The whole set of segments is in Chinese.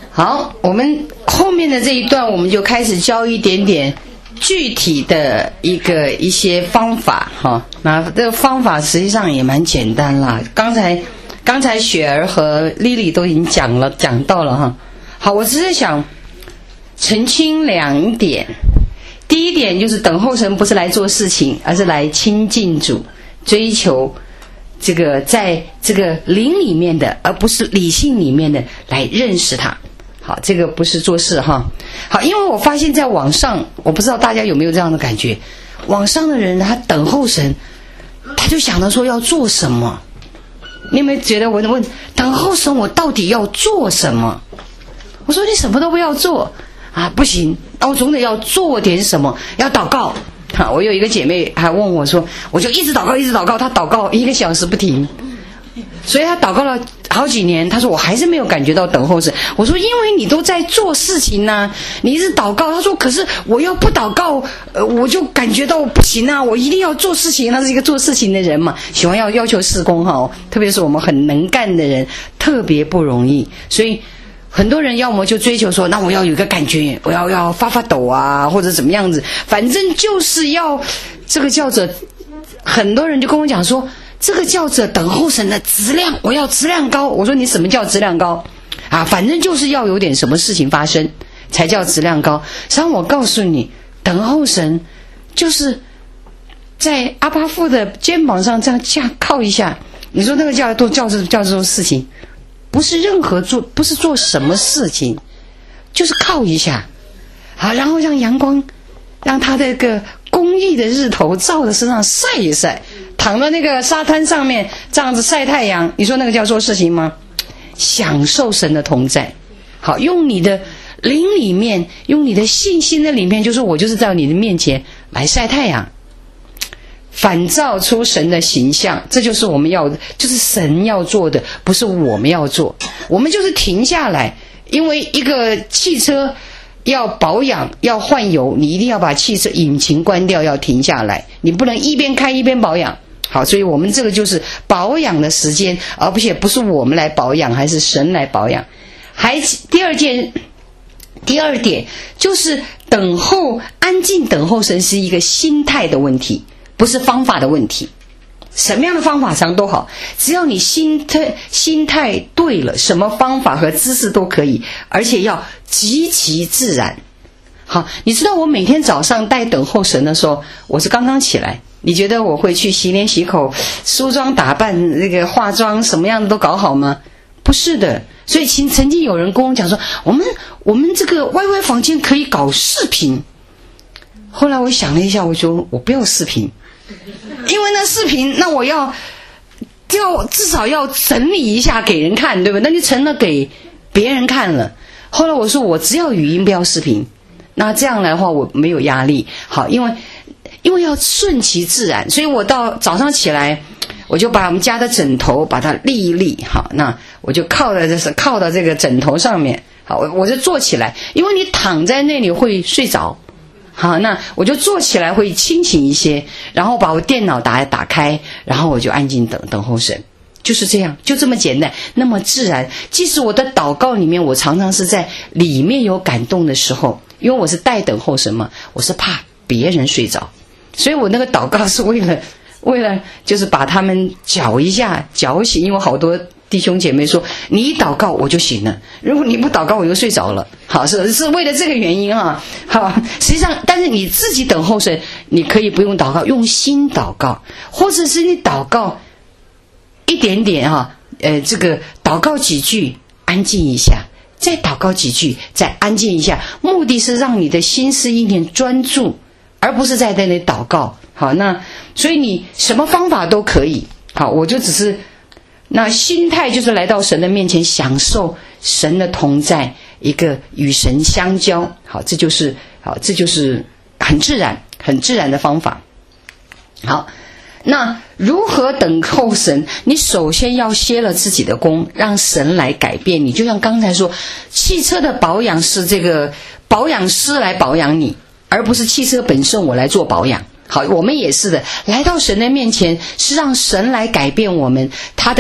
好，我们后面的这一段我们就开始教一点点具体的一些方法哈。那这个方法实际上也蛮简单啦，刚才雪儿和丽丽都已经讲到了哈。好，我只是想澄清2点。第一点就是等候神不是来做事情，而是来亲近主，追求这个在这个灵里面的，而不是理性里面的来认识他。好，这个不是做事哈。好，因为我发现在网上，我不知道大家有没有这样的感觉，网上的人他等候神，他就想着说要做什么。你有没有觉得我问等候神我到底要做什么？我说你什么都不要做啊，不行，那我总得要做点什么，要祷告。我有一个姐妹还问我说，我就一直祷告，她祷告1个小时不停，所以她祷告了好几年，她说我还是没有感觉到等候神。我说因为你都在做事情啊，你一直祷告。她说可是我要不祷告我就感觉到不行啊，我一定要做事情。她是一个做事情的人嘛，喜欢要求事工哈，特别是我们很能干的人特别不容易。所以很多人要么就追求说，那我要有个感觉，我要发抖啊，或者怎么样子，反正就是要这个叫做，很多人就跟我讲说，这个叫做等候神的质量，我要质量高。我说你什么叫质量高啊？反正就是要有点什么事情发生才叫质量高。实际上我告诉你，等候神就是在阿爸父的肩膀上这样靠一下，你说那个叫做事情。不是不是做什么事情，就是靠一下啊，然后让阳光，让他这个公义的日头照在身上晒一晒，躺在那个沙滩上面这样子晒太阳，你说那个叫做事情吗？享受神的同在。好，用你的灵里面，用你的信心的里面，就是我就是在你的面前来晒太阳，反照出神的形象，这就是我们要的，就是神要做的，不是我们要做。我们就是停下来，因为一个汽车要保养要换油，你一定要把汽车引擎关掉，要停下来，你不能一边开一边保养。好，所以我们这个就是保养的时间，而且不是我们来保养，还是神来保养。第二点就是安静等候神是一个心态的问题，不是方法的问题。什么样的方法上都好，只要你心态对了，什么方法和姿势都可以，而且要极其自然。好，你知道我每天早上带等候神的时候，我是刚刚起来，你觉得我会去洗脸洗口梳妆打扮，那个化妆什么样的都搞好吗？不是的。所以曾经有人跟我讲说，我们这个 YY 房间可以搞视频。后来我想了一下，我说我不要视频，因为那视频，那我要至少要整理一下给人看，对吧？那就成了给别人看了。后来我说我只要语音不要视频，那这样来的话我没有压力。好，因为要顺其自然，所以我到早上起来，我就把我们家的枕头把它立一立。好，那我就靠到这个枕头上面。好，我就坐起来，因为你躺在那里会睡着。好，那我就坐起来会清醒一些，然后把我电脑打开，然后我就安静等候神，就是这样，就这么简单，那么自然。即使我的祷告里面，我常常是在里面有感动的时候，因为我是带等候神嘛，我是怕别人睡着，所以我那个祷告是为了就是把他们搅醒，因为好多弟兄姐妹说你一祷告我就醒了，如果你不祷告我就睡着了。好，是为了这个原因啊。好，实际上但是你自己等候神，你可以不用祷告，用心祷告，或者是你祷告一点点啊，这个祷告几句安静一下，再祷告几句再安静一下，目的是让你的心思意念专注，而不是在那里祷告。好，那所以你什么方法都可以。好，我就只是那心态就是来到神的面前，享受神的同在，一个与神相交。好，这就是很自然的方法。好，那如何等候神？你首先要歇了自己的功，让神来改变你。就像刚才说，汽车的保养是这个保养师来保养你，而不是汽车本身我来做保养。好，我们也是的，来到神的面前是让神来改变我们，他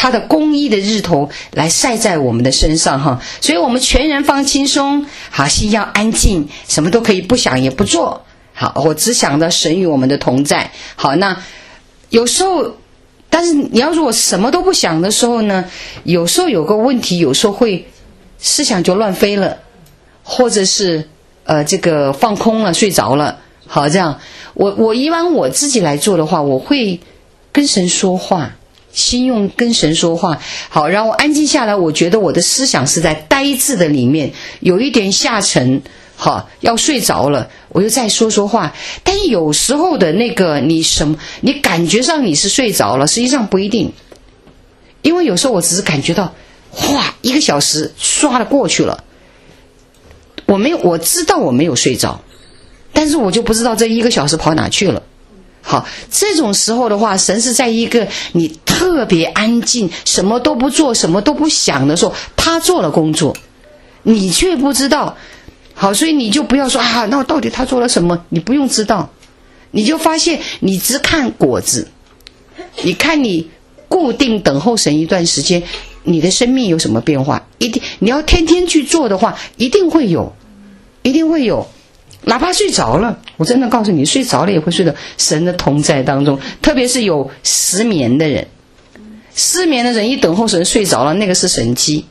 他的公义的日头来晒在我们的身上哈。所以我们全然放轻松，好，心要安静，什么都可以不想也不做。好，我只想着神与我们的同在。好，那有时候，但是你要如果什么都不想的时候呢，有时候有个问题，有时候会思想就乱飞了，或者是这个放空了，睡着了。好，这样我一般我自己来做的话，我会跟神说话，心用跟神说话。好，然后安静下来，我觉得我的思想是在呆滞的里面，有一点下沉。好，要睡着了，我就再说说话。但有时候的那个你感觉上你是睡着了，实际上不一定。因为有时候我只是感觉到，哗，1个小时唰的过去了，我知道我没有睡着，但是我就不知道这1个小时跑哪去了。好，这种时候的话，神是在一个你特别安静，什么都不做，什么都不想的时候，他做了工作，你却不知道。好，所以你就不要说啊，那到底他做了什么？你不用知道，你就发现你只看果子，你看你固定等候神一段时间，你的生命有什么变化？一定你要天天去做的话，一定会有，一定会有。哪怕睡着了，我真的告诉你，睡着了也会睡到神的同在当中。特别是有失眠的人，失眠的人一等候神睡着了，那个是神迹。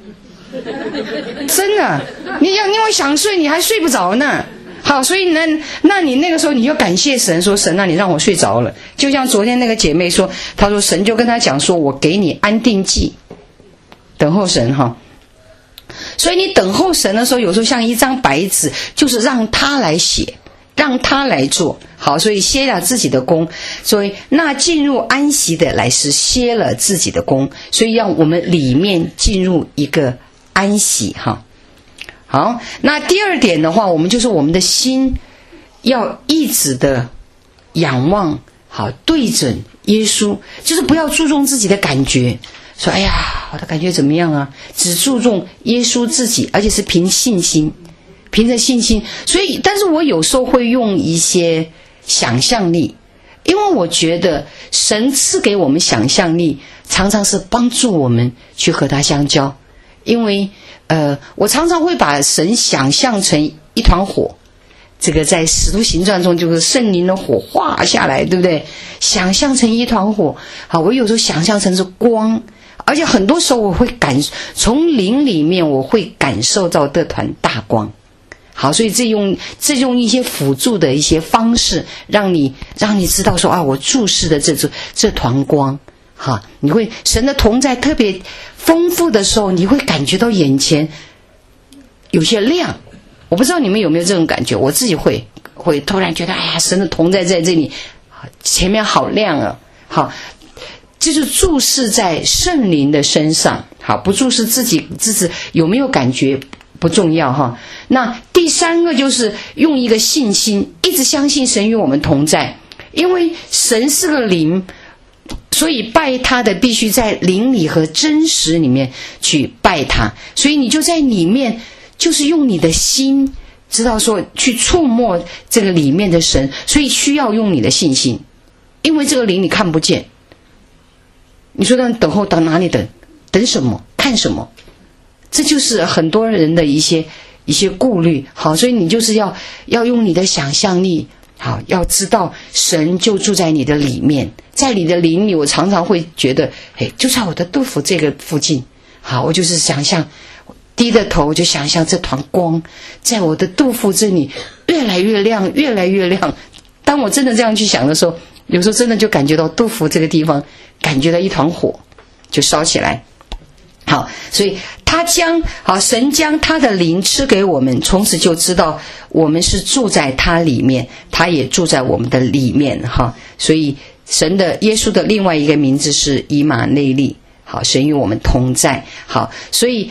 真的，你会想睡，你还睡不着呢。好，所以呢，那你那个时候你就感谢神，说神啊，你让我睡着了。就像昨天那个姐妹说，她说神就跟她讲说，我给你安定剂，等候神哈。所以你等候神的时候，有时候像一张白纸，就是让他来写，让他来做。好，所以歇了自己的功，所以那进入安息的来是歇了自己的功，所以让我们里面进入一个安息哈。好，那第二点的话，我们就是我们的心要一直的仰望，好，对准耶稣，就是不要注重自己的感觉，说哎呀我的感觉怎么样啊，只注重耶稣自己，而且是凭信心，凭着信心。所以但是我有时候会用一些想象力，因为我觉得神赐给我们想象力常常是帮助我们去和他相交。因为我常常会把神想象成一团火，这个在使徒行传中就是圣灵的火化下来，对不对？想象成一团火。好，我有时候想象成是光，而且很多时候我会从灵里面我会感受到这团大光。好，所以这用一些辅助的一些方式，让你知道说啊，我注视的这团光。好，你会神的同在特别丰富的时候，你会感觉到眼前有些亮。我不知道你们有没有这种感觉，我自己会突然觉得，哎呀，神的同在在这里，前面好亮啊。好，就是注视在圣灵的身上。好，不注视自己有没有感觉不重要哈。那第三个就是用一个信心，一直相信神与我们同在，因为神是个灵。所以拜他的必须在灵里和真实里面去拜他，所以你就在里面，就是用你的心知道说去触摸这个里面的神，所以需要用你的信心，因为这个灵你看不见。你说等候到哪里等什么看什么，这就是很多人的一些顾虑。好，所以你就是要用你的想象力。好，要知道神就住在你的里面，在你的灵里，我常常会觉得，就在我的肚腹这个附近。好，我就是想象，低着头就想象这团光在我的肚腹这里越来越亮，越来越亮。当我真的这样去想的时候，有时候真的就感觉到肚腹这个地方感觉到一团火就烧起来。好，所以神将他的灵赐给我们，从此就知道我们是住在他里面，他也住在我们的里面哈。所以耶稣的另外一个名字是以马内利。好，神与我们同在。好，所以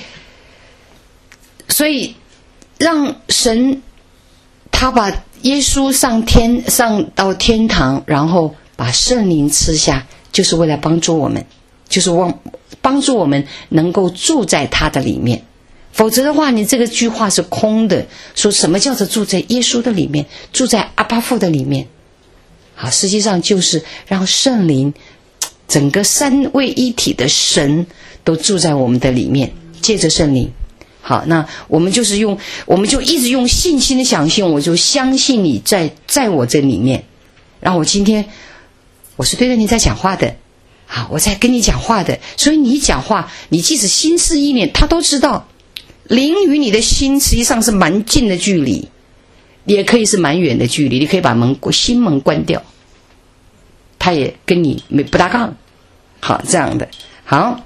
让神他把耶稣上到天堂，然后把圣灵赐下，就是为了帮助我们，就是帮助我们能够住在他的里面。否则的话，你这个句话是空的。说什么叫做住在耶稣的里面，住在阿爸父的里面？好，实际上就是让圣灵整个三位一体的神都住在我们的里面，借着圣灵。好，那我们就一直用信心的相信，我就相信你在我这里面。然后我今天我是对着你在讲话的，好，我在跟你讲话的，所以你讲话，你即使心思意念，他都知道。灵与你的心实际上是蛮近的距离，也可以是蛮远的距离，你可以把心门关掉，他也跟你不搭杠。好，这样的。好，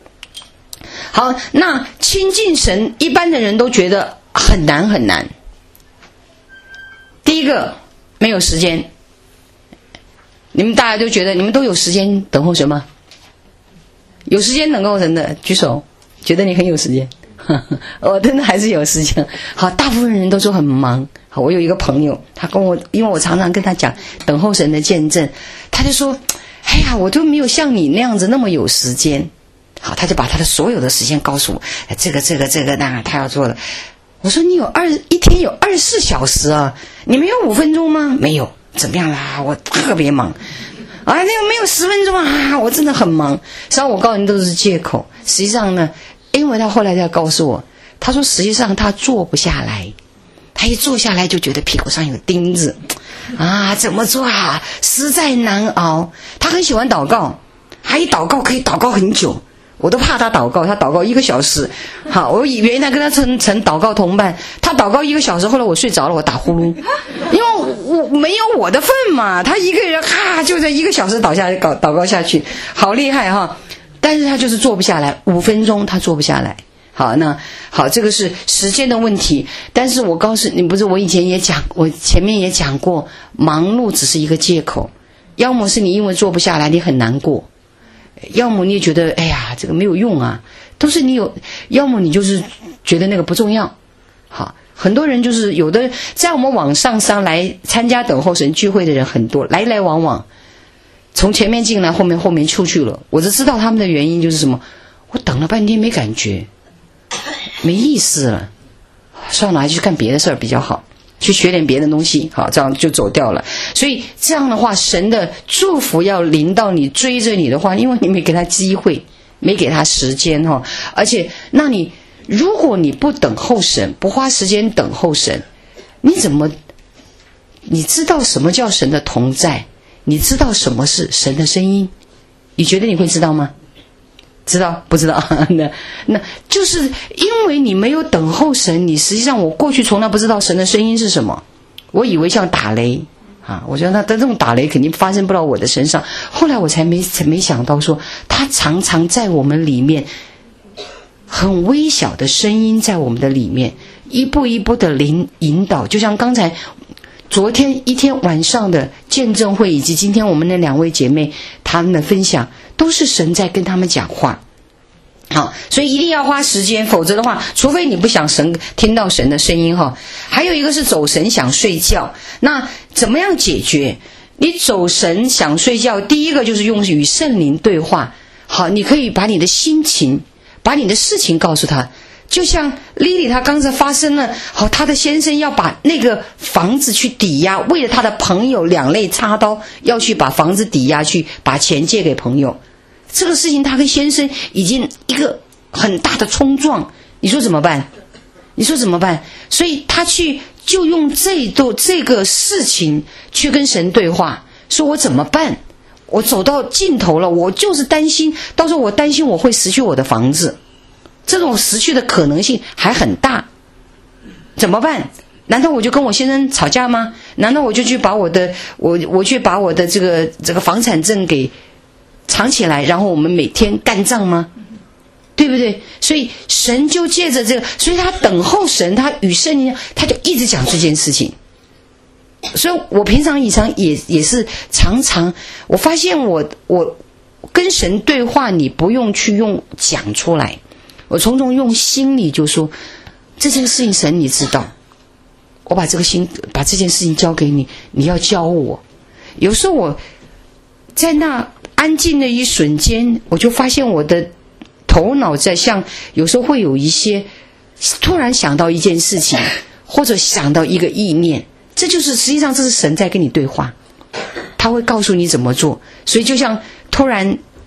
那亲近神一般的人都觉得很难很难。第一个，没有时间。你们大家都觉得你们都有时间等候神吗？有时间等候神的举手，觉得你很有时间。我真的还是有时间。好，大部分人都说很忙。好，我有一个朋友，他跟我，因为我常常跟他讲等候神的见证，他就说，哎呀，我都没有像你那样子那么有时间。好，他就把他的所有的时间告诉我，这个那他要做的。我说你一天有24小时啊，你没有5分钟吗？没有。怎么样啦？我特别忙。啊，那个没有10分钟啊，我真的很忙。实际上我告诉你都是借口。实际上呢，因为他后来才告诉我，他说实际上他坐不下来，他一坐下来就觉得屁股上有钉子啊，怎么做啊，实在难熬。他很喜欢祷告，他一祷告可以祷告很久，我都怕他祷告，他祷告1个小时。好，我以为他跟他成祷告同伴，他祷告1个小时，后来我睡着了，我打呼噜，因为我没有我的份嘛，他一个人就在1个小时祷告下去，好厉害哈。但是他就是坐不下来，5分钟他坐不下来。好，那好，这个是时间的问题。但是我告诉你，不是我前面也讲过，忙碌只是一个借口，要么是你因为坐不下来你很难过，要么你也觉得哎呀这个没有用啊，都是你有，要么你就是觉得那个不重要。好，很多人就是有的在我们网上来参加等候神聚会的人很多，来来往往，从前面进来后面出去了。我只知道他们的原因就是什么，我等了半天没感觉，没意思了，算了，还去干别的事儿比较好，去学点别的东西。好，这样就走掉了。所以这样的话，神的祝福要临到你，追着你的话，因为你没给他机会，没给他时间哈。而且那你如果你不等候神，不花时间等候神，你知道什么叫神的同在？你知道什么是神的声音？你觉得你会知道吗？知道不知道？那就是因为你没有等候神，你实际上我过去从来不知道神的声音是什么，我以为像打雷啊，我觉得这种打雷肯定发生不到我的身上。后来我才没想到说，他常常在我们里面，很微小的声音在我们的里面，一步一步的引导。就像刚才昨天一天晚上的见证会，以及今天我们的2位姐妹她们的分享，都是神在跟他们讲话。好，所以一定要花时间，否则的话，除非你不想听到神的声音哈。还有一个是走神想睡觉，那怎么样解决？你走神想睡觉，第一个就是用与圣灵对话。好，你可以把你的心情，把你的事情告诉他。就像莉莉她刚才发生了，好，她的先生要把那个房子去抵押，为了她的朋友两肋插刀，要去把房子抵押，去把钱借给朋友。这个事情她跟先生已经一个很大的冲撞，你说怎么办？所以她就用这个事情去跟神对话，说我怎么办？我走到尽头了，我就是担心，到时候我担心我会失去我的房子。这种失去的可能性还很大，怎么办？难道我就跟我先生吵架吗？难道我就去把我的这个房产证给藏起来，然后我们每天干仗吗？对不对？所以神就借着这个，所以他等候神，他与圣灵，他就一直讲这件事情。所以我平常以前也是常常，我发现我跟神对话，你不用去用讲出来。我从中用心里就说，这件事情神你知道，我把这件事情交给你，你要教我。有时候我在那安静的一瞬间，我就发现我的头脑在有时候会有一些突然想到一件事情，或者想到一个意念，这就是实际上这是神在跟你对话，他会告诉你怎么做。所以就像突然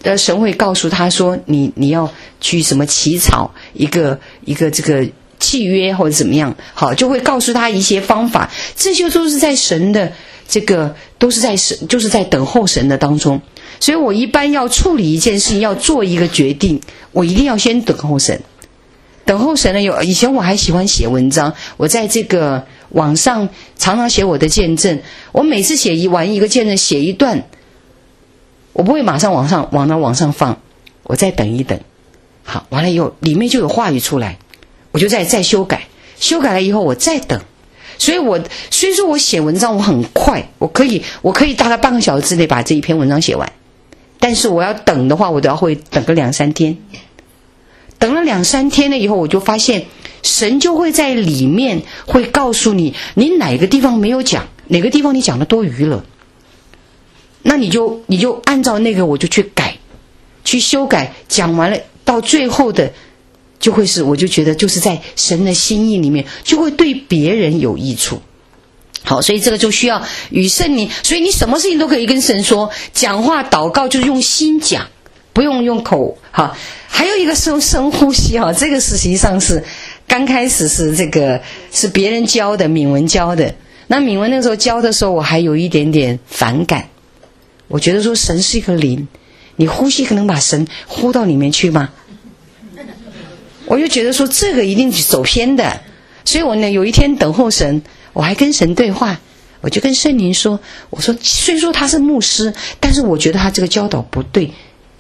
神会告诉他说你要去什么起草一个这个契约或者怎么样，好，就会告诉他一些方法，这些都是在神的这个都是在神就是在等候神的当中。所以我一般要处理一件事情，要做一个决定，我一定要先等候神。等候神呢，以前我还喜欢写文章，我在这个网上常常写我的见证，我每次写完一个见证，写一段，我不会马上往上放，我再等一等，好，完了以后里面就有话语出来，我就再修改，修改了以后我再等。所以说我写文章我很快，我可以大概半个小时之内把这一篇文章写完，但是我要等的话，我都要会等个2-3天。等了2-3天了以后，我就发现神就会在里面会告诉你，你哪个地方没有讲，哪个地方你讲的多余了，那你就按照那个我就去改，去修改，讲完了到最后的就会是，我就觉得就是在神的心意里面，就会对别人有益处。好，所以这个就需要与圣灵，所以你什么事情都可以跟神说，讲话祷告就是用心讲，不用用口。好，还有一个深呼吸哈，这个实际上是刚开始是这个是别人教的，敏文教的。那敏文那个时候教的时候，我还有一点点反感，我觉得说神是一个灵，你呼吸可能把神呼到里面去吗？我就觉得说这个一定是走偏的，所以我呢有一天等候神，我还跟神对话，我就跟圣灵说，我说虽说他是牧师，但是我觉得他这个教导不对，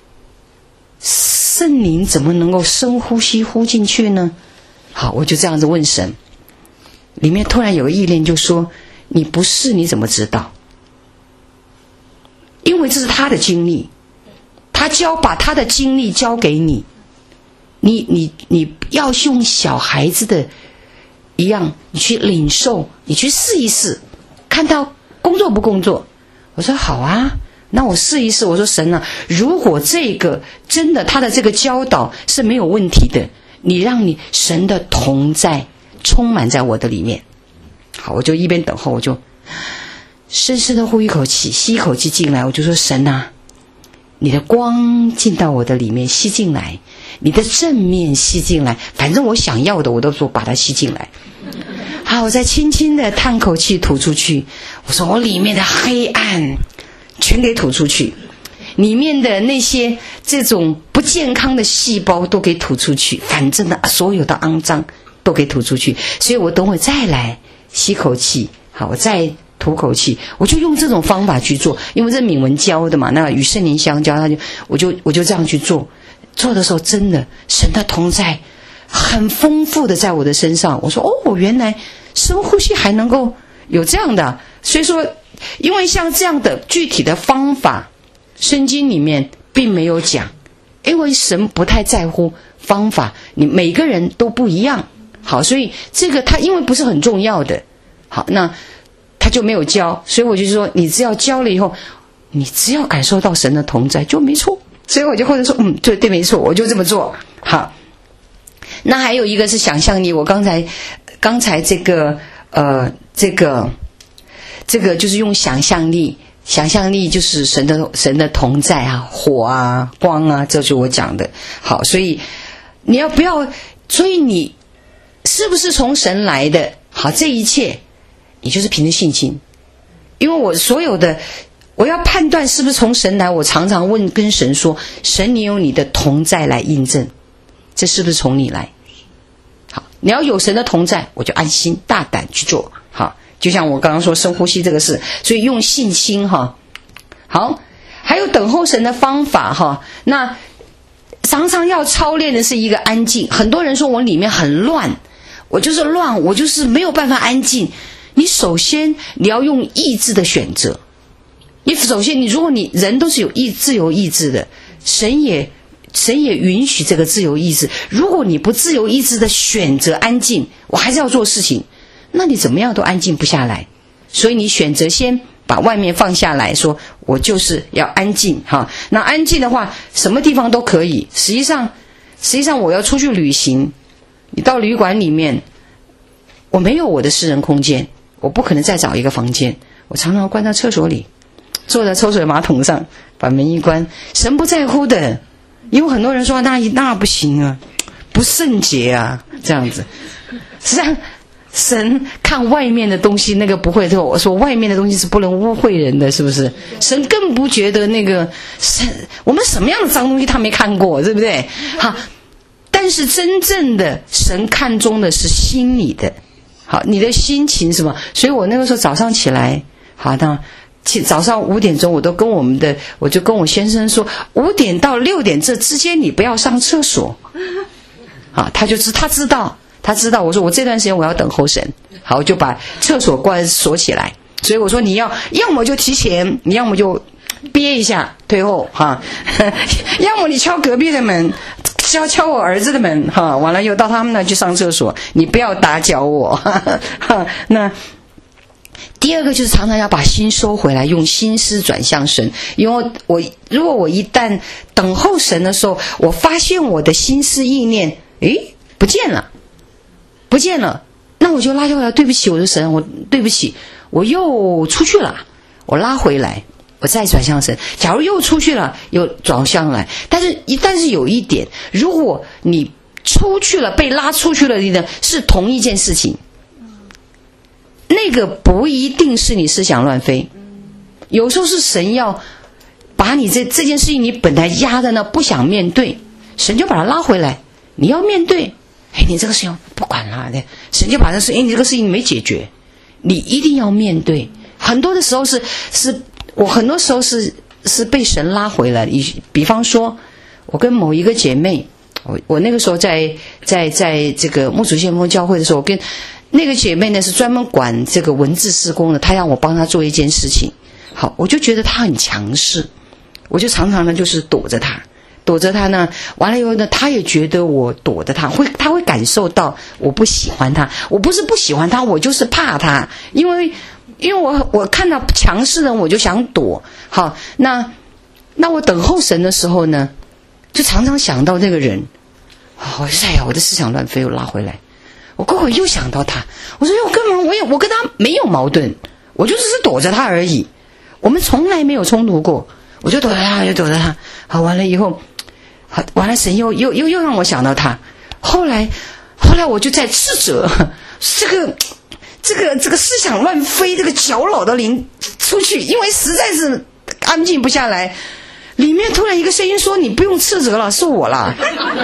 圣灵怎么能够深呼吸呼进去呢？好，我就这样子问神，里面突然有个意念就说，你不是你怎么知道？因为这是他的经历，他把他的经历交给你，你要用小孩子的一样，你去领受，你去试一试，看到工作不工作。我说好啊，那我试一试。我说神啊，如果这个真的他的这个教导是没有问题的，你让你神的同在充满在我的里面。好，我就一边等候，我就深深的呼一口气，吸一口气进来，我就说神啊，你的光进到我的里面，吸进来，你的正面吸进来，反正我想要的我都说把它吸进来。好，我再轻轻的叹口气吐出去，我说我里面的黑暗全给吐出去，里面的那些这种不健康的细胞都给吐出去，反正的所有的肮脏都给吐出去。所以我等会再来吸口气，好，我再吐口气，我就用这种方法去做，因为这敏文教的嘛，那与圣灵相交，我就这样去做。做的时候真的神的同在很丰富的在我的身上，我说哦，原来深呼吸还能够有这样的。所以说因为像这样的具体的方法圣经里面并没有讲，因为神不太在乎方法，你每个人都不一样。好，所以这个他因为不是很重要的，好，那他就没有教。所以我就说你只要教了以后，你只要感受到神的同在就没错。所以我就或者说对没错，我就这么做。好，那还有一个是想象力，我刚才这个就是用想象力，想象力就是神的同在啊，火啊，光啊，这就是我讲的。好，所以你要不要，所以你是不是从神来的？好，这一切你就是凭着信心。因为我所有的我要判断是不是从神来，我常常跟神说，神你有你的同在来印证，这是不是从你来？好，你要有神的同在，我就安心大胆去做。好，就像我刚刚说深呼吸这个事，所以用信心哈。好，还有等候神的方法哈。那常常要操练的是一个安静。很多人说我里面很乱，我就是乱，我就是没有办法安静。你首先你要用意志的选择。你首先如果你人都是有自由意志的，神也允许这个自由意志。如果你不自由意志的选择安静，我还是要做事情，那你怎么样都安静不下来。所以你选择先把外面放下来，说我就是要安静哈。那安静的话什么地方都可以。实际上我要出去旅行，你到旅馆里面，我没有我的私人空间，我不可能再找一个房间，我常常关在厕所里， 坐在抽水马桶上，把门一关。神不在乎的，因为很多人说那不行啊，不圣洁啊，这样子。实际上神看外面的东西，那个不会。我说外面的东西是不能污秽人的，是不是？神更不觉得那个神，我们什么样的脏东西他没看过，对不对？好，但是真正的神看重的是心里的，好，你的心情什么？所以我那个时候早上起来，好，那早上5点钟，我就跟我先生说，5点到6点这之间你不要上厕所，啊，他知道，我说我这段时间我要等候神，好，我就把厕所锁起来。所以我说你要么就提前，你要么就憋一下退后哈，要么你敲隔壁的门，敲我儿子的门哈，完了又到他们那去上厕所，你不要打搅我哈。那第二个就是常常要把心收回来，用心思转向神。因为如果我一旦等候神的时候，我发现我的心思意念不见了，那我就拉回来，对不起，我的神，我对不起，我又出去了，我拉回来，我再转向神。假如又出去了，又转向来，但是有一点，如果你出去了，被拉出去了的是同一件事情，那个不一定是你思想乱飞，有时候是神要把你这件事情，你本来压在那不想面对，神就把它拉回来，你要面对。你这个事情不管了，神就把这事，你这个事情没解决，你一定要面对。很多的时候我很多时候是被神拉回来。比方说，我跟某一个姐妹，我那个时候在这个牧主先锋教会的时候，我跟那个姐妹呢是专门管这个文字事工的，她让我帮她做一件事情。好，我就觉得她很强势，我就常常呢就是躲着她呢，完了以后呢，她也觉得我躲着她会感受到我不喜欢她。我不是不喜欢她，我就是怕她，因为我看到强势人我就想躲。好，那我等候神的时候呢，就常常想到这个人，我说我的思想乱飞，我拉回来。我过会又想到他，我说干嘛？我跟他没有矛盾，我就只是躲着他而已，我们从来没有冲突过，我就躲着他。好，完了以后，好，完了神又让我想到他。后来我就在斥责这个思想乱飞，这个搅扰的灵出去，因为实在是安静不下来。里面突然一个声音说：“你不用斥责了，是我啦。”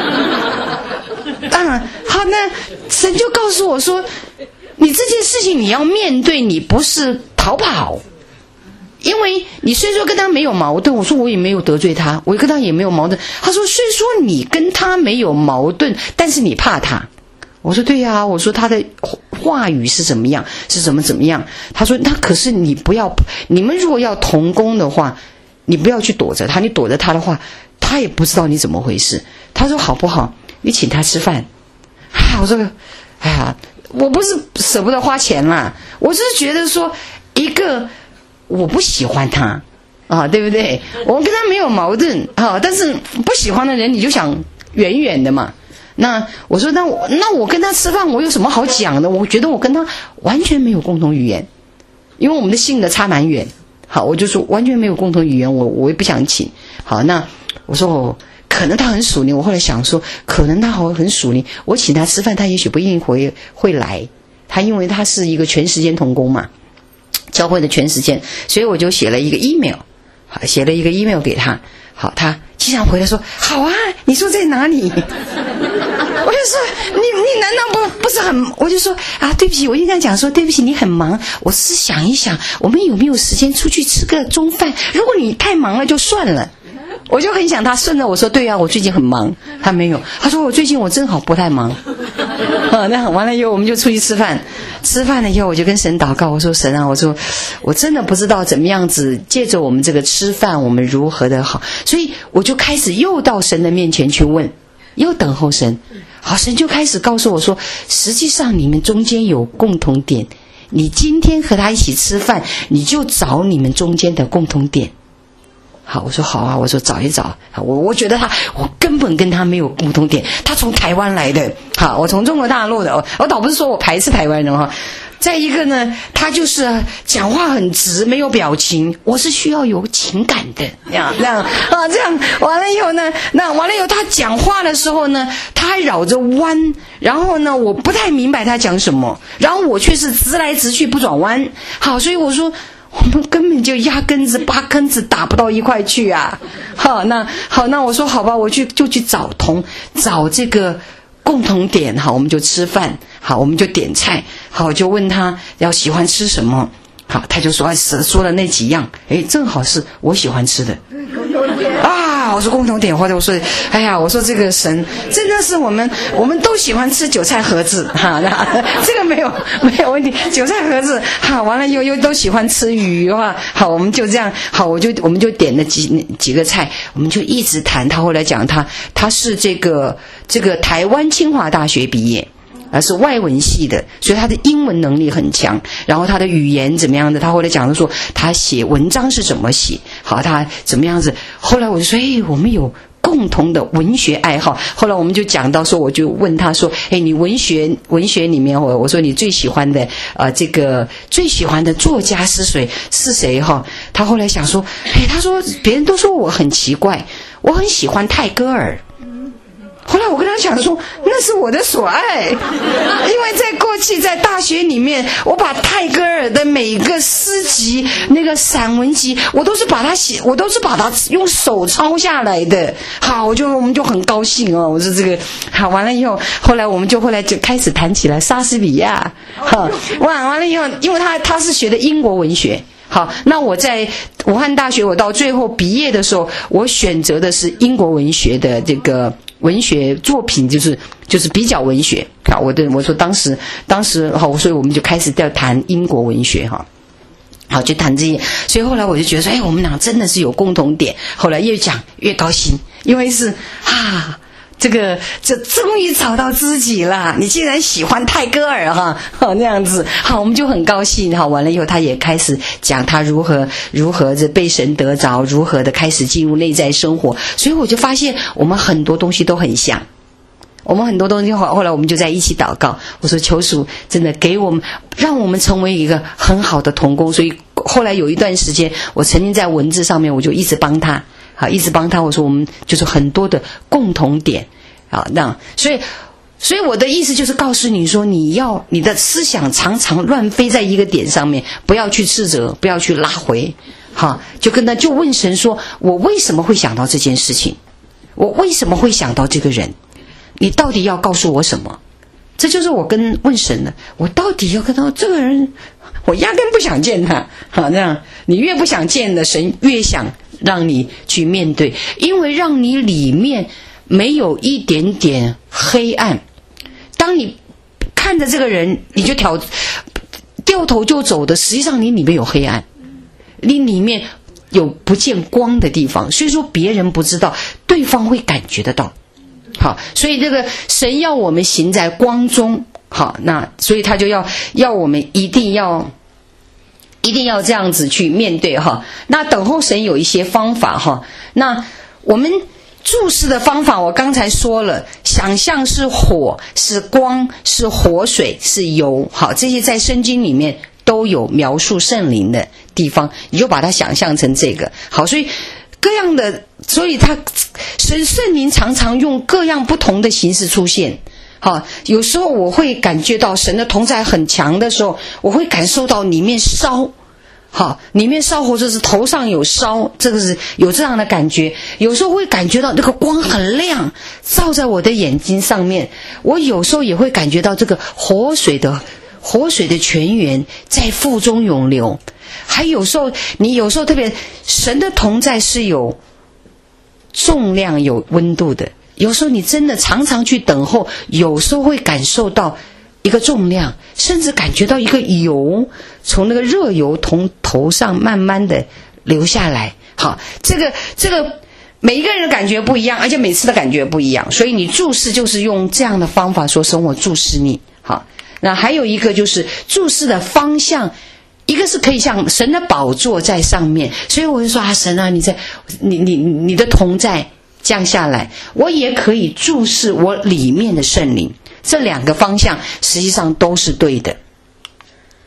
当然，好，那神就告诉我说：“你这件事情你要面对，你不是逃跑。因为你虽说跟他没有矛盾，我说我也没有得罪他，我跟他也没有矛盾。他说虽说你跟他没有矛盾，但是你怕他。我说对呀，我说他的话语是怎么样，是怎么样。他说那可是你们如果要同工的话，你不要去躲着他，你躲着他的话，他也不知道你怎么回事。他说好不好？你请他吃饭。我说我不是舍不得花钱啦，我是觉得说一个我不喜欢他啊，对不对？我跟他没有矛盾啊，但是不喜欢的人你就想远远的嘛。那我说那我跟他吃饭，我有什么好讲的？我觉得我跟他完全没有共同语言，因为我们的性格差蛮远。好，我就说完全没有共同语言，我也不想请。好，那我说可能他很属灵，我后来想说可能他很属灵，我请他吃饭他也许不愿意会来，他因为他是一个全时间同工嘛，教会的全时间，所以我就写了一个 email， 好，写了一个 email 给他。好，他经常回来说好啊，你说在哪里？我就说你难道不是很？我就说对不起，我就跟他讲说对不起，你很忙，我是想一想我们有没有时间出去吃个中饭，如果你太忙了就算了。我就很想他，顺着我说对啊，我最近很忙。他没有，他说我最近我正好不太忙。那完了以后我们就出去吃饭了以后我就跟神祷告，我说神啊，我说我真的不知道怎么样子借着我们这个吃饭我们如何的好，所以我就开始又到神的面前去问，又等候神。好，神就开始告诉我说实际上你们中间有共同点，你今天和他一起吃饭，你就找你们中间的共同点。好，我说好啊，我说找一找。我觉得我根本跟他没有共同点。他从台湾来的，好，我从中国大陆的，我倒不是说我排斥台湾人哈， 再一个呢，他就是讲话很直，没有表情。我是需要有情感的，这样完了以后呢，他讲话的时候呢，他还绕着弯，然后呢，我不太明白他讲什么，然后我却是直来直去不转弯。好，所以我说我们根本就八竿子打不到一块去啊。那我说好吧，我就去找这个共同点。好，我们就吃饭，好，我们就点菜，好，就问他要喜欢吃什么，好，他就说了那几样，正好是我喜欢吃的啊。我说共同点，或者我说哎呀，我说这个神真的是我们都喜欢吃韭菜盒子哈，这个没有问题，韭菜盒子好，完了又都喜欢吃鱼的话，好，我们就这样，好，我们就点了几个菜，我们就一直谈。他后来讲他是这个台湾清华大学毕业，是外文系的，所以他的英文能力很强，然后他的语言怎么样的，他后来讲的说他写文章是怎么写，好，他怎么样子。后来我就说我们有共同的文学爱好。后来我们就讲到说，我就问他说你文学里面，我说你最喜欢的最喜欢的作家是谁哈？他后来想说他说别人都说我很奇怪，我很喜欢泰戈尔。后来我跟他讲说，那是我的所爱，因为在过去在大学里面，我把泰戈尔的每一个诗集、那个散文集，我都是把它用手抄下来的。好，我们就很高兴哦。我说这个好，完了以后，后来就开始谈起来莎士比亚。好，完了以后，因为他是学的英国文学。好，那我在武汉大学，我到最后毕业的时候，我选择的是英国文学的这个文学作品，就是比较文学。好，我说当时好，所以我们就开始要谈英国文学哈。好，就谈这些，所以后来我就觉得说，我们俩真的是有共同点。后来越讲越高兴，因为是这终于找到知己了。你竟然喜欢泰戈尔哈，好那样子，好，我们就很高兴。好，完了以后他也开始讲他如何这被神得着，如何的开始进入内在生活。所以我就发现我们很多东西都很像。我们很多东西后来我们就在一起祷告，我说求主真的给我们，让我们成为一个很好的同工。所以后来有一段时间，我曾经在文字上面我就一直帮他。好，一直帮他。我说我们就是很多的共同点，好，那所以我的意思就是告诉你说，你的思想常常乱飞在一个点上面，不要去斥责，不要去拉回，好，就问神说，我为什么会想到这件事情？我为什么会想到这个人？你到底要告诉我什么？这就是我问神的，我到底要看到这个人，我压根不想见他。好，这样你越不想见的，神越想让你去面对，因为让你里面没有一点点黑暗。当你看着这个人，你就掉头就走的，实际上你里面有黑暗，你里面有不见光的地方，所以说别人不知道，对方会感觉得到。好，所以这个神要我们行在光中。好，那所以他就要我们一定要这样子去面对哈。那等候神有一些方法哈。那我们注释的方法我刚才说了，想象是火，是光，是活水，是油。好，这些在圣经里面都有描述圣灵的地方，你就把它想象成这个。好，所以各样的，所以圣灵常常用各样不同的形式出现。好，有时候我会感觉到神的同在很强的时候，我会感受到里面烧。好，里面烧或者是头上有烧，这个是有这样的感觉。有时候会感觉到那个光很亮，照在我的眼睛上面。我有时候也会感觉到这个活水的泉源在腹中涌流。还有时候你有时候特别神的同在是有重量有温度的，有时候你真的常常去等候，有时候会感受到一个重量，甚至感觉到一个油从那个热油从头上慢慢的流下来。好，这个每一个人的感觉不一样，而且每次的感觉不一样，所以你注视就是用这样的方法说，神我注视你。好，那还有一个就是注视的方向，一个是可以像神的宝座在上面，所以我就说神啊，你的同在降下来，我也可以注视我里面的圣灵。这两个方向实际上都是对的。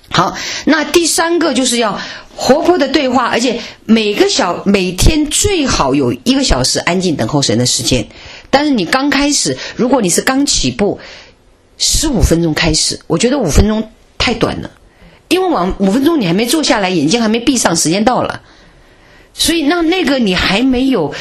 好，那第3个就是要活泼的对话，而且每天最好有1个小时安静等候神的时间。但是你刚开始，如果你是刚起步，15分钟开始，我觉得5分钟太短了，因为往5分钟你还没坐下来，眼睛还没闭上，时间到了。所以那个你还没有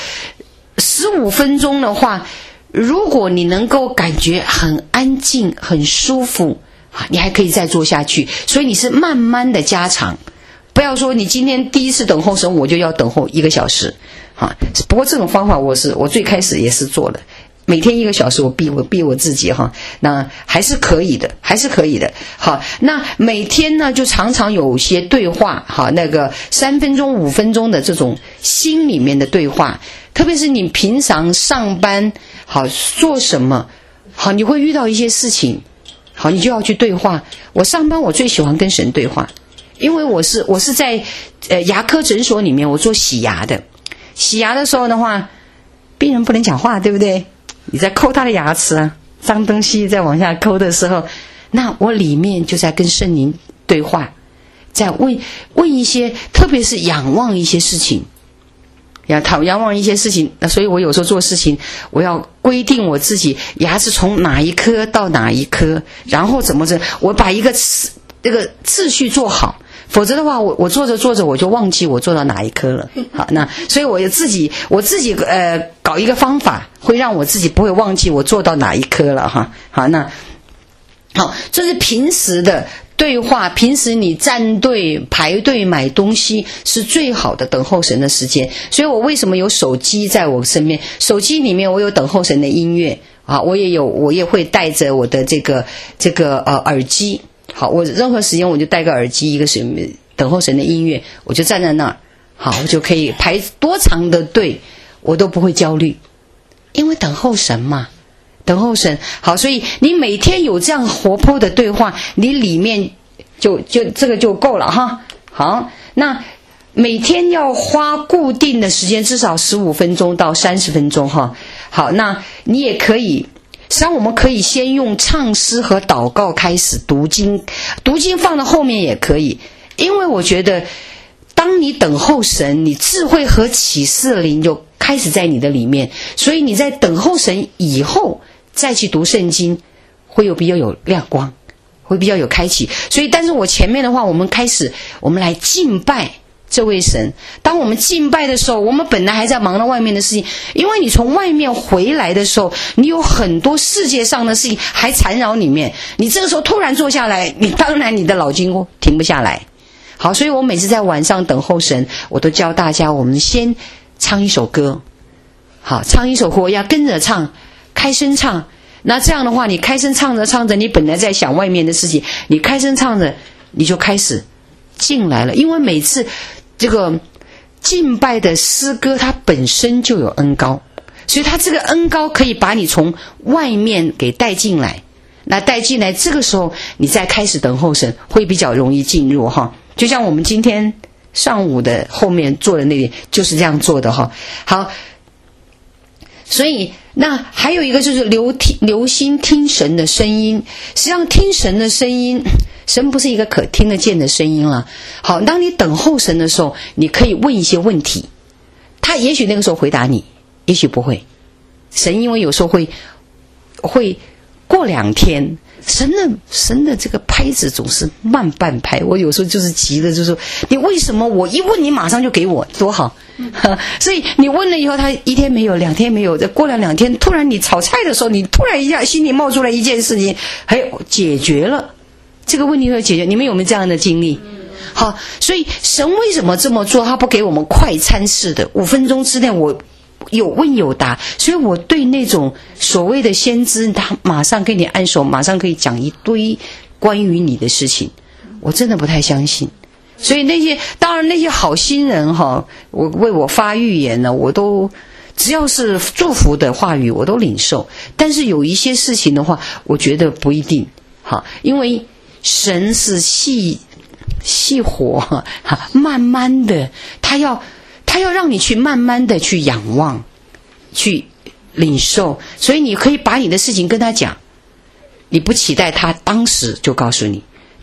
15分钟的话，如果你能够感觉很安静很舒服，你还可以再做下去。所以你是慢慢的加长，不要说你今天第一次等候神我就要等候1个小时。不过这种方法我最开始也是做了，每天1个小时我逼我自己那还是可以的，还是可以的。好，那每天呢就常常有些对话，那个3分钟5分钟的这种心里面的对话，特别是你平常上班做什么你会遇到一些事情，你就要去对话。我上班我最喜欢跟神对话，因为我是在牙科诊所里面，我做洗牙的。洗牙的时候的话，病人不能讲话，对不对？你在抠他的牙齿啊，脏东西再往下抠的时候，那我里面就在跟圣灵对话，在问一些，特别是仰望一些事情，仰望一些事情。那所以我有时候做事情，我要规定我自己牙齿从哪一颗到哪一颗，然后怎么着，我把这个秩序做好。否则的话，我做着做着我就忘记我做到哪一科了。好，那所以我自己搞一个方法，会让我自己不会忘记我做到哪一科了哈。好，那好，这是平时的对话，平时你站队排队买东西是最好的等候神的时间。所以我为什么有手机在我身边？手机里面我有等候神的音乐啊，我也会带着我的这个耳机。好，我任何时间我就带个耳机，一个等候神的音乐，我就站在那儿，好，我就可以排多长的队，我都不会焦虑，因为等候神嘛，等候神。好，所以你每天有这样活泼的对话，你里面就这个就够了哈。好，那每天要花固定的时间，至少15分钟到30分钟哈。好，那你也可以。实际上我们可以先用唱诗和祷告开始读经，读经放到后面也可以。因为我觉得当你等候神，你智慧和启示灵就开始在你的里面，所以你在等候神以后再去读圣经会比较有亮光，会比较有开启。所以但是我前面的话，我们来敬拜这位神。当我们敬拜的时候，我们本来还在忙着外面的事情，因为你从外面回来的时候，你有很多世界上的事情还缠绕里面，你这个时候突然坐下来，当然你的脑筋停不下来。好，所以我每次在晚上等候神，我都教大家，我们先唱一首歌。好，唱一首歌要跟着唱，开声唱。那这样的话，你开声唱着唱着，你本来在想外面的事情，你开声唱着，你就开始进来了。因为每次这个敬拜的诗歌它本身就有恩膏，所以它这个恩膏可以把你从外面给带进来。那带进来，这个时候你再开始等候神，会比较容易进入哈。就像我们今天上午的后面做的那点就是这样做的哈。好，所以那还有一个就是留心听神的声音。实际上听神的声音，神不是一个可听得见的声音了。好，当你等候神的时候，你可以问一些问题，他也许那个时候回答你，也许不会。神因为有时候会过2天，神的这个拍子总是慢半拍，我有时候就是急了，就说你为什么我一问你马上就给我，多好。所以你问了以后，他1天没有2天没有，再过了2天，突然你炒菜的时候，你突然一下心里冒出来一件事情，解决了这个问题，会解决。你们有没有这样的经历？好，所以神为什么这么做？他不给我们快餐式的5分钟之内我有问有答。所以我对那种所谓的先知，他马上给你按手，马上可以讲一堆关于你的事情，我真的不太相信。所以当然那些好心人哈，我为我发预言呢，我都只要是祝福的话语我都领受。但是有一些事情的话，我觉得不一定哈，因为神是细活慢慢的，他要让你去慢慢的去仰望，去领受。所以你可以把你的事情跟他讲，你不期待他当时就告诉你，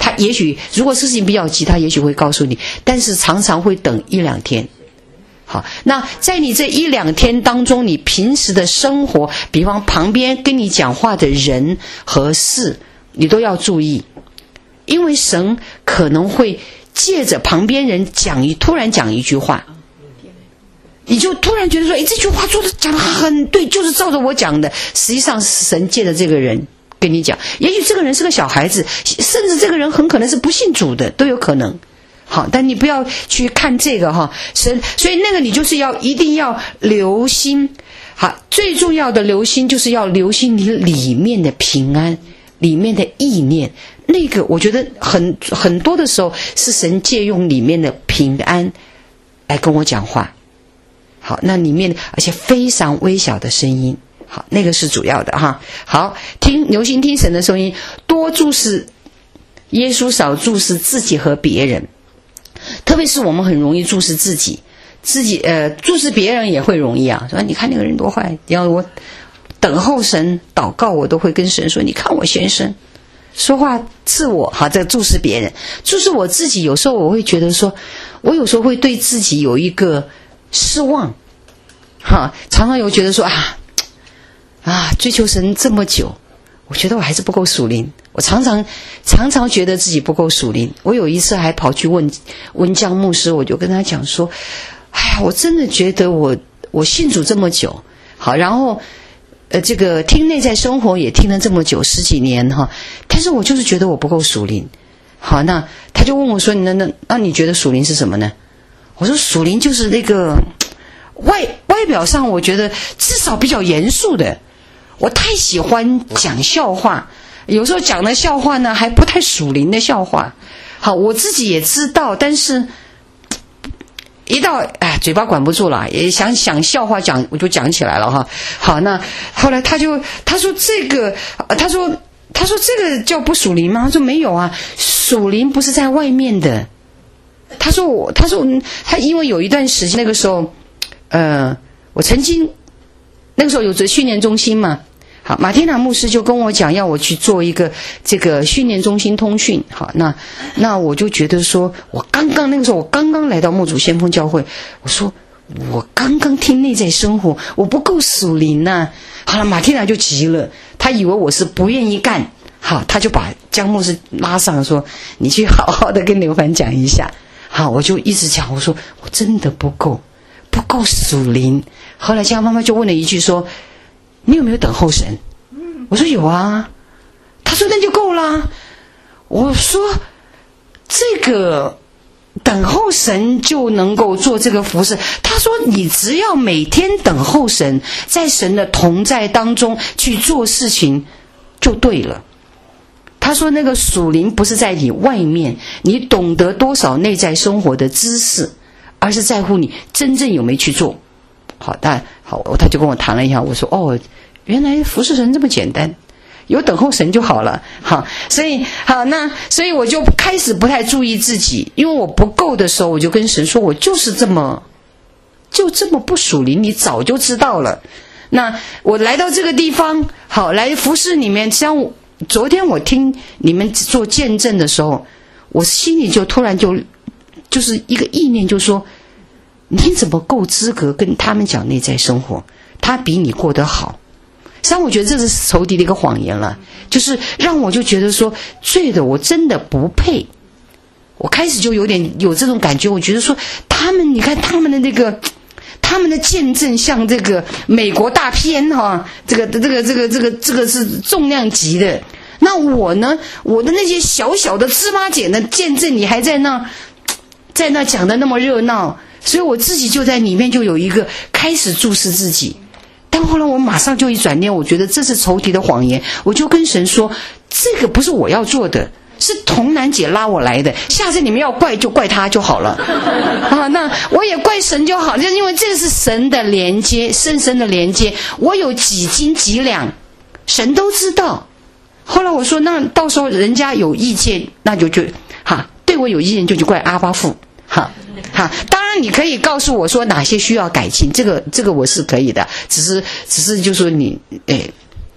他也许如果事情比较急，他也许会告诉你，但是常常会等1-2天。好，那在你这1-2天当中，你平时的生活，比方旁边跟你讲话的人和事，你都要注意，因为神可能会借着旁边人突然讲一句话，你就突然觉得说，这句话讲得很对，就是照着我讲的。实际上是神借着这个人跟你讲，也许这个人是个小孩子，甚至这个人很可能是不信主的，都有可能。好，但你不要去看这个哈，所以那个你就是一定要留心。好，最重要的留心就是要留心你里面的平安，里面的意念。那个我觉得很多的时候是神借用里面的平安来跟我讲话。好，那里面而且非常微小的声音，好，那个是主要的哈。好，留心听神的声音，多注视耶稣，少注视自己和别人。特别是我们很容易注视自己注视别人也会容易啊。说你看那个人多坏，要我等候神祷告，我都会跟神说，你看我先生说话自我，好，这注视别人，注视我自己。有时候我会觉得说，我有时候会对自己有一个失望，常常有觉得说追求神这么久，我觉得我还是不够属灵。我常常觉得自己不够属灵。我有一次还跑去问江牧师，我就跟他讲说，我真的觉得我信主这么久，好，然后这个听内在生活也听了这么久，10几年哈，但是我就是觉得我不够属灵。好，那他就问我说，那你觉得属灵是什么呢？我说属灵就是那个外表上我觉得至少比较严肃的。我太喜欢讲笑话，有时候讲的笑话呢还不太属灵的笑话。好，我自己也知道，但是一到嘴巴管不住了，也想笑话讲，我就讲起来了哈。好，那后来他说这个他说这个叫不属灵吗？他说没有啊，属灵不是在外面的。他说他因为有一段时间，那个时候我曾经那个时候有着训练中心嘛。好，马天娜牧师就跟我讲，要我去做一个这个训练中心通讯。好，那我就觉得说，那个时候我刚刚来到牧主先锋教会，我说我刚刚听内在生活，我不够属灵呐。好了，马天娜就急了，他以为我是不愿意干。好，他就把江牧师拉上说，你去好好的跟刘凡讲一下。好，我就一直讲，我说我真的不够属灵。后来江妈妈就问了一句说，你有没有等候神？我说有啊。他说那就够啦。我说这个等候神就能够做这个服事。他说你只要每天等候神，在神的同在当中去做事情就对了。他说那个属灵不是在你外面，你懂得多少内在生活的知识，而是在乎你真正有没有去做。好，他就跟我谈了一下，我说原来服侍神这么简单，有等候神就好了。好，所以我就开始不太注意自己，因为我不够的时候，我就跟神说，我就是这么不属灵，你早就知道了。那我来到这个地方，好，来服侍你们。像昨天我听你们做见证的时候，我心里就突然就是一个意念，就说你怎么够资格跟他们讲内在生活？他比你过得好。实际上我觉得这是仇敌的一个谎言了，就是让我就觉得说，罪的我真的不配。我开始就有点有这种感觉，我觉得说你看他们的那个他们的见证像这个美国大片哈，这个是重量级的。那我呢，我的那些小小的芝麻点的见证，你还在那讲的那么热闹，所以我自己就在里面就有一个开始注视自己。但后来我马上就一转念，我觉得这是仇敌的谎言，我就跟神说，这个不是我要做的，是童楠姐拉我来的，下次你们要怪就怪他就好了啊，那我也怪神就好，就因为这个是神的连接，深深的连接，我有几斤几两神都知道。后来我说，那到时候人家有意见，那就对我有意见就去怪阿巴父。当然你可以告诉我说哪些需要改进，这个我是可以的，只是就说你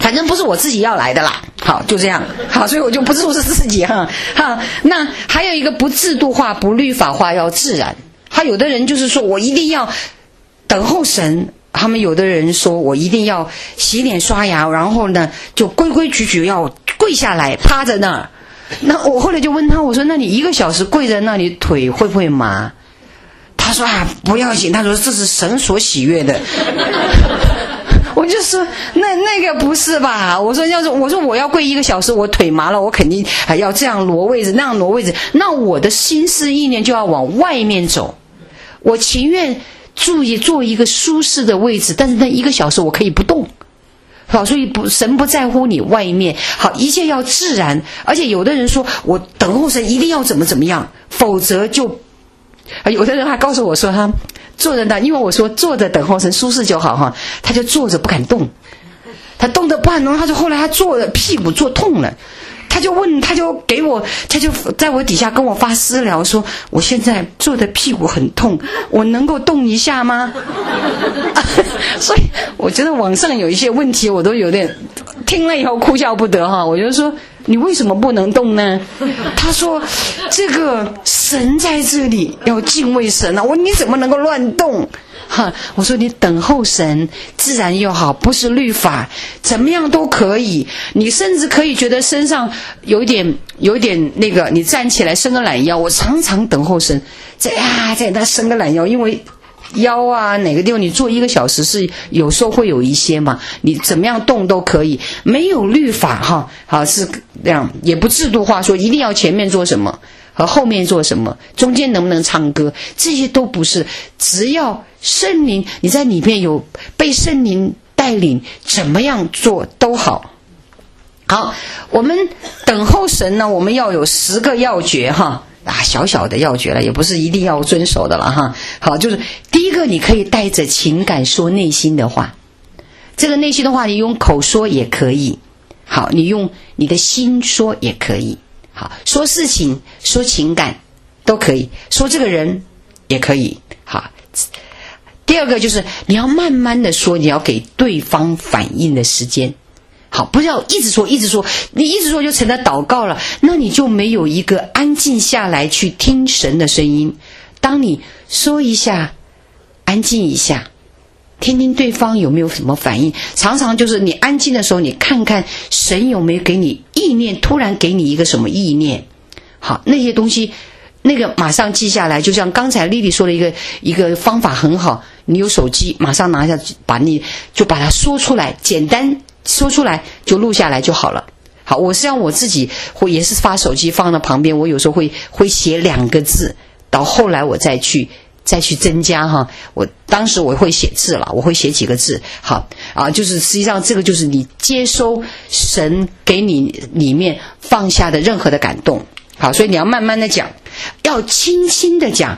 反正不是我自己要来的啦。好，就这样。好，所以我就不是自己哈。好，那还有一个不制度化、不律法化，要自然。他有的人就是说我一定要等候神，他们有的人说我一定要洗脸刷牙，然后呢就规规矩矩要跪下来趴在那儿。那我后来就问他，我说那你1个小时跪在那里腿会不会麻？他说啊不要紧，他说这是神所喜悦的。我就说那个不是吧？我说我要跪1个小时，我腿麻了，我肯定还要这样挪位置，那样挪位置，那我的心思意念就要往外面走。我情愿注意做一个舒适的位置，但是那1个小时我可以不动。好，所以神不在乎你外面。好，一切要自然。而且有的人说我等候神一定要怎么样，否则就有的人还告诉我说他坐在那，因为我说坐着等候神舒适就好哈，他就坐着不敢动，他动得不敢动，他就后来他坐着屁股坐痛了，他就在我底下跟我发私聊说，我现在坐的屁股很痛，我能够动一下吗？所以我觉得网上有一些问题我都有点听了以后哭笑不得哈。我就说你为什么不能动呢？他说这个神在这里要敬畏神啊，你怎么能够乱动？哈，我说你等候神自然又好，不是律法，怎么样都可以。你甚至可以觉得身上有点那个，你站起来伸个懒腰。我常常等候神在那伸个懒腰，因为腰啊哪个地方你坐1个小时是有时候会有一些嘛，你怎么样动都可以，没有律法哈。好，是这样，也不制度化说一定要前面做什么和后面做什么，中间能不能唱歌，这些都不是。只要圣灵你在里面有被圣灵带领，怎么样做都好。好，我们等候神呢，我们要有10个要诀哈。小小的要诀了，也不是一定要遵守的了哈。好，就是第一个，你可以带着情感说内心的话。这个内心的话，你用口说也可以。好，你用你的心说也可以。好，说事情、说情感都可以，说这个人也可以。好，第二个就是你要慢慢的说，你要给对方反应的时间。好，不要一直说，你一直说就成了祷告了，那你就没有一个安静下来去听神的声音。当你说一下，安静一下，听听对方有没有什么反应。常常就是你安静的时候，你看看神有没有给你意念，突然给你一个什么意念。好，那些东西那个马上记下来，就像刚才丽丽说的一个方法很好，你有手机马上拿下，把它说出来，简单说出来就录下来就好了。好，我是让我自己也是发手机放到旁边，我有时候会写2个字，到后来我再去增加哈。我当时我会写字了，我会写几个字。好啊，就是实际上这个就是你接收神给你里面放下的任何的感动。好，所以你要慢慢的讲，要轻轻的讲，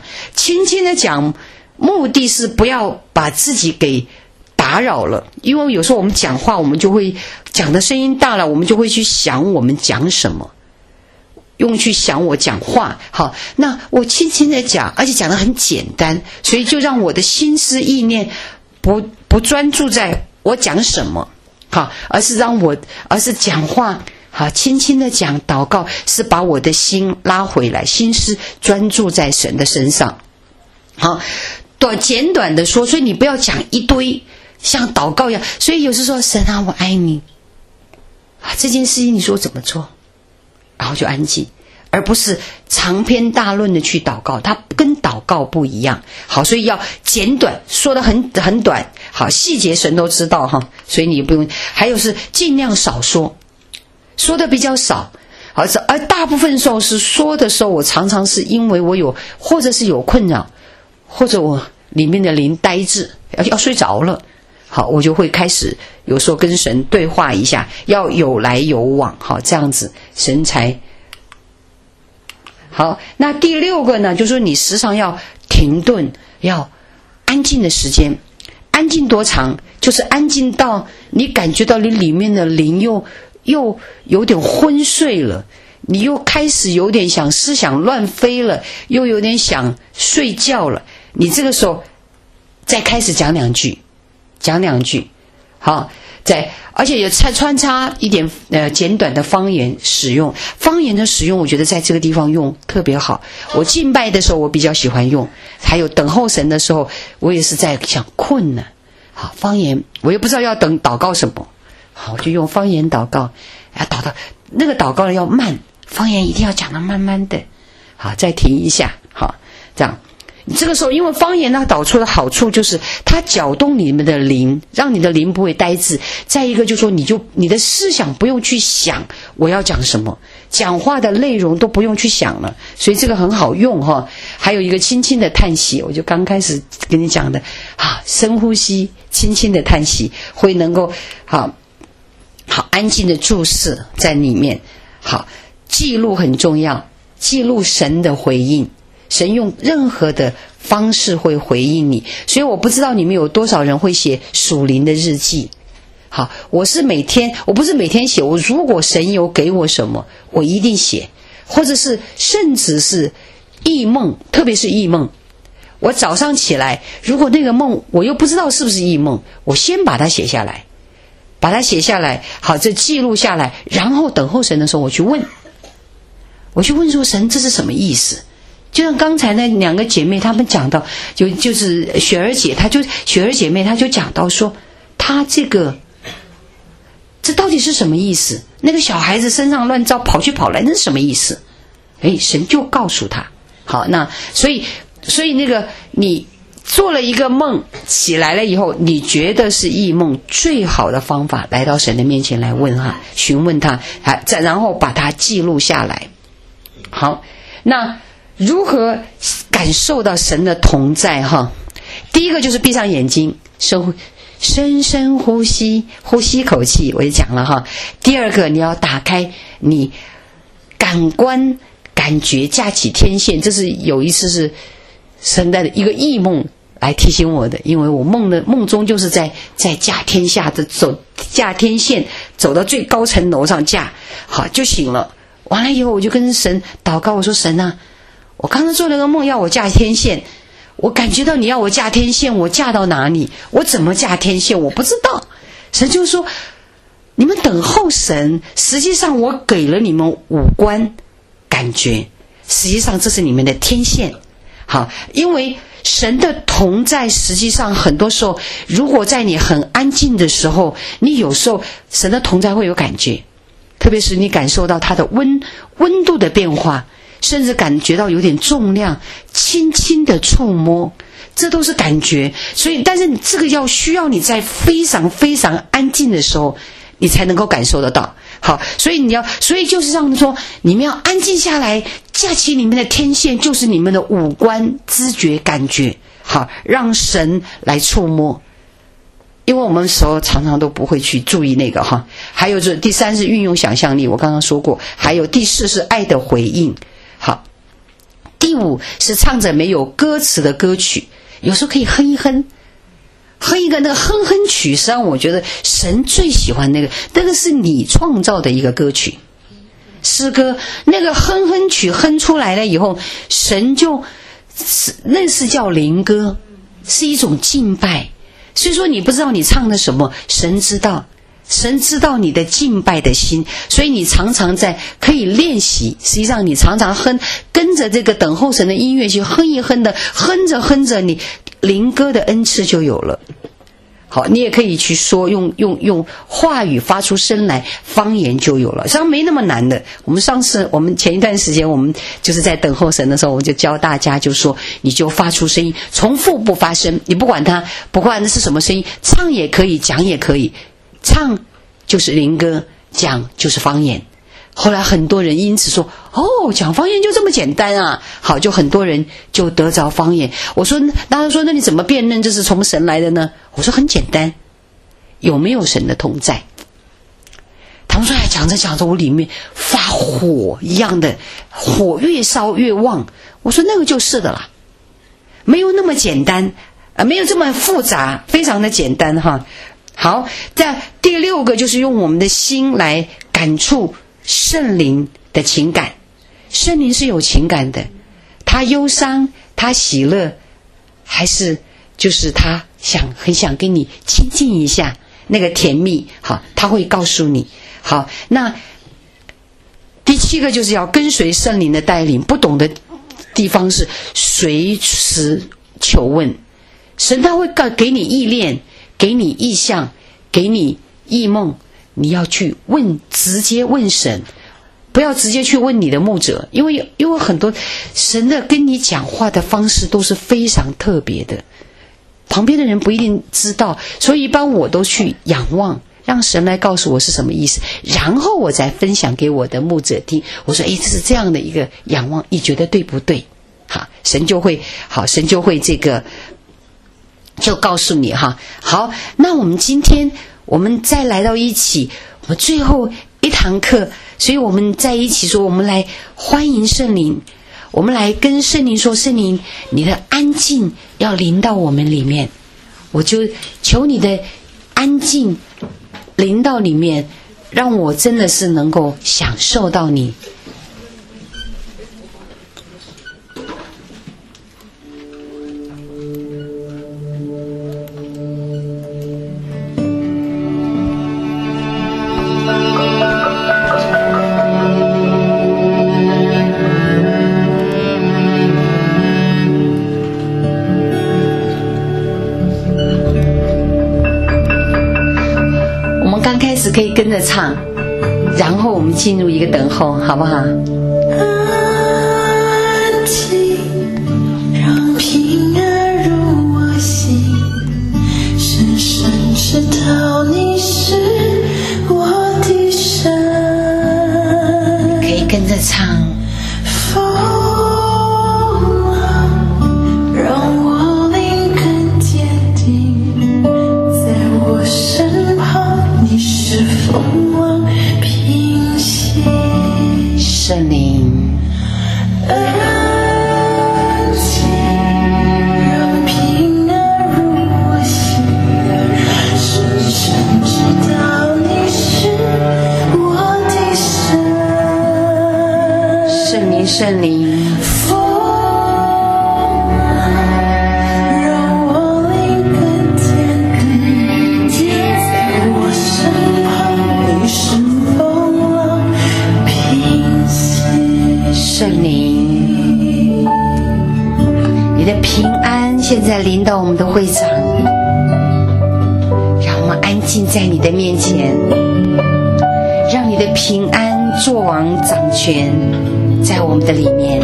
目的是不要把自己给打扰了。因为有时候我们讲话，我们就会讲的声音大了，我们就会去想我们讲什么，用去想我讲话。好，那我轻轻的讲，而且讲得很简单，所以就让我的心思意念不专注在我讲什么，好，而是讲话，好，轻轻的讲，祷告是把我的心拉回来，心思专注在神的身上。好，简短的说，所以你不要讲一堆像祷告一样。所以有时说神啊我爱你啊，这件事情你说怎么做，然后就安静，而不是长篇大论的去祷告，它跟祷告不一样。好，所以要简短，说得很短。好，细节神都知道哈，所以你不用。还有是尽量少说的比较少。而大部分时候是说的时候，我常常是因为我或者是有困扰，或者我里面的灵呆滞，要睡着了。好，我就会开始有时候跟神对话一下，要有来有往。好，这样子神才好。那第6个呢，就是说你时常要停顿，要安静的时间。安静多长？就是安静到你感觉到你里面的灵又有点昏睡了，你又开始有点想思想乱飞了，又有点想睡觉了，你这个时候再开始讲两句。好， 而且也穿插一点简短的方言使用。方言的使用我觉得在这个地方用特别好，我敬拜的时候我比较喜欢用，还有等候神的时候我也是在想困呢。好，方言我也不知道要祷告什么，好，我就用方言祷告，那个祷告要慢，方言一定要讲得慢慢的，好，再停一下，好，这样。这个时候因为方言呢导出的好处就是它搅动你们的灵，让你的灵不会呆滞，再一个就是说你的思想不用去想我要讲什么，讲话的内容都不用去想了，所以这个很好用哈。还有一个轻轻的叹息，我就刚开始跟你讲的深呼吸，轻轻的叹息会能够好安静的注视在里面。好，记录很重要，记录神的回应，神用任何的方式会回应你，所以我不知道你们有多少人会写属灵的日记。好，我不是每天写，我如果神有给我什么我一定写，或者是甚至是异梦，特别是异梦，我早上起来如果那个梦我又不知道是不是异梦，我先把它写下来，好，这记录下来，然后等候神的时候我去问说神这是什么意思。就像刚才那两个姐妹她们讲到，就是雪儿姐妹她就讲到说，她这到底是什么意思？那个小孩子身上乱糟跑去跑来，那是什么意思？神就告诉她。好，那所以那个你做了一个梦起来了以后，你觉得是异梦，最好的方法来到神的面前来询问他，然后把它记录下来。好，那如何感受到神的同在第一个就是闭上眼睛，深深呼吸一口气，我也讲了第二个你要打开你感官感觉，架起天线。这是有一次是神的一个异梦来提醒我的，因为我梦中就是在架天线走到最高层楼上架，好就醒了。完了以后我就跟神祷告，我说神啊，我刚才做了个梦要我架天线，我感觉到你要我架天线，我架到哪里？我怎么架天线？我不知道。神就说你们等候神，实际上我给了你们五官感觉，实际上这是你们的天线。好，因为神的同在实际上很多时候如果在你很安静的时候，你有时候神的同在会有感觉，特别是你感受到它的温度的变化，甚至感觉到有点重量，轻轻的触摸，这都是感觉。所以但是这个需要你在非常非常安静的时候你才能够感受得到。好，所以就是让说你们要安静下来，架起你们的天线，就是你们的五官知觉感觉，好，让神来触摸。因为我们时候常常都不会去注意那个还有第三是运用想象力，我刚刚说过，还有第四是爱的回应。好，第五是唱着没有歌词的歌曲，有时候可以哼一个那个哼曲，实际上我觉得神最喜欢那个是你创造的一个歌曲诗歌，那个哼曲哼出来了以后，神那是叫灵歌，是一种敬拜。所以说你不知道你唱的什么，神知道你的敬拜的心，所以你常常可以练习。实际上你常常跟着这个等候神的音乐去哼一哼的，哼着你灵歌的恩赐就有了。好，你也可以去说用话语发出声来，方言就有了，实际上没那么难的。我们前一段时间我们就是在等候神的时候，我们就教大家就说你就发出声音，重复不发声，你不管那是什么声音，唱也可以，讲也可以，唱就是灵歌，讲就是方言。后来很多人因此说讲方言就这么简单啊，好，就很多人就得着方言。我说大家说那你怎么辨认这是从神来的呢？我说很简单，有没有神的同在。他们说讲着我里面发火一样的，火越烧越旺。我说那个就是的啦，没有那么简单没有这么复杂，非常的简单好，在第六个就是用我们的心来感触圣灵的情感。圣灵是有情感的，他忧伤，他喜乐，还是就是他很想跟你亲近一下， 那个甜蜜，好，他会告诉你。好，那第7个就是要跟随圣灵的带领，不懂的地方是随时求问。神他会给你意念，给你意象，给你异梦，你要去问，直接问神，不要直接去问你的牧者，因为很多神的跟你讲话的方式都是非常特别的，旁边的人不一定知道，所以一般我都去仰望，让神来告诉我是什么意思，然后我再分享给我的牧者听。我说，这是这样的一个仰望，你觉得对不对？好，神就会这个就告诉你哈。好，那我们今天我们再来到一起，我们最后一堂课，所以我们在一起说，我们来欢迎圣灵，我们来跟圣灵说，圣灵，你的安静要临到我们里面，我就求你的安静临到里面，让我真的是能够享受到你。可以跟着唱，然后我们进入一个等候，好不好？ 安静，让平安入我心，深深知道你是我的神。 可以跟着唱。圣灵， 安静，让平安入我心，深深知道你是我的神。 圣灵，圣灵。现在临到我们的会场，让我们安静在你的面前，让你的平安作王掌权在我们的里面。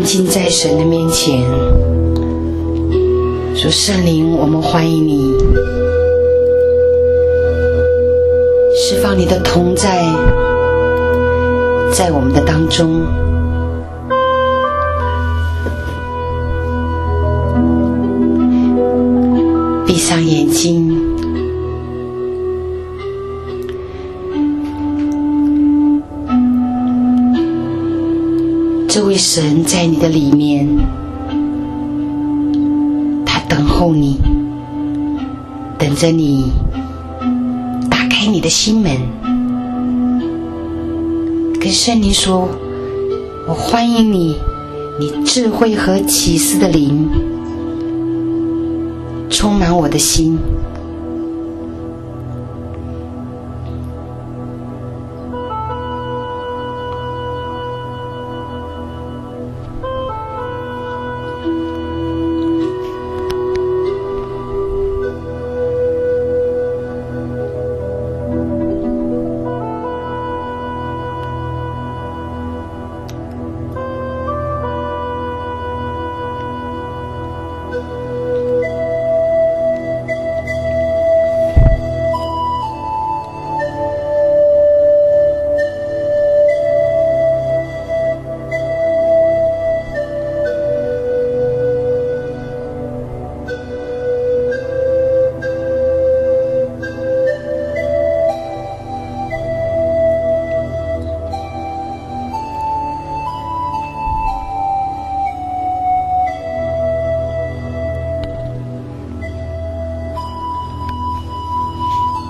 静在神的面前，说：圣灵，我们欢迎你，释放你的同在在我们的当中。闭上眼睛，这位神在你的里面，他等候你，等着你打开你的心门，跟圣灵说：我欢迎你，你智慧和启示的灵充满我的心。